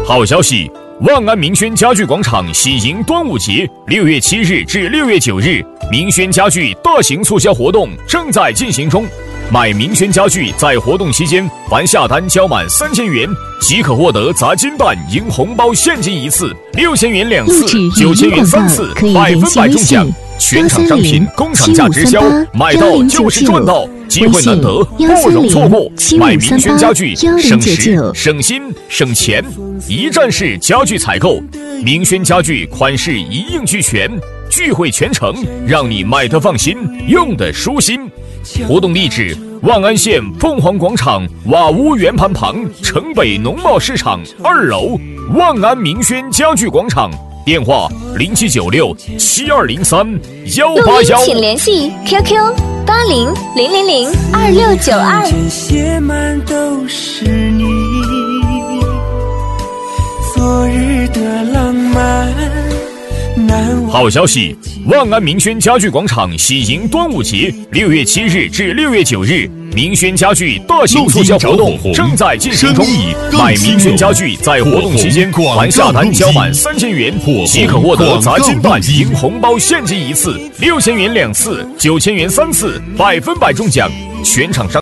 好消息！万安明轩家具广场喜迎端午节，6月7日至6月9日，明轩家具大型促销活动正在进行中。买明轩家具在活动期间，凡下单交满3000元，即可获得砸金蛋赢红包现金1次，6000元2次，9000元3次，100%中奖。全场商品工厂价直销，买到就是赚到，机会难得，不容错过。买明轩家具，省时、省心、省钱，一站式家具采购。明轩家具款式一应俱全，聚会全程，让你买得放心，用得舒心。活动地址：万安县凤凰广场瓦屋圆盘旁城北农贸市场2楼，万安明轩家具广场。电话07967203-181， 请联系 QQ8000022692。 写满都是你昨日的浪漫。 好消息！万安明轩家具广场喜迎端午节，6月7日至6月9日，明轩家具大型促销活动正在进行中。买明轩家具在活动期间，凡下单交满3000元，即可获得砸金蛋赢红包现金1次，6000元2次，9000元3次，100%中奖。全场商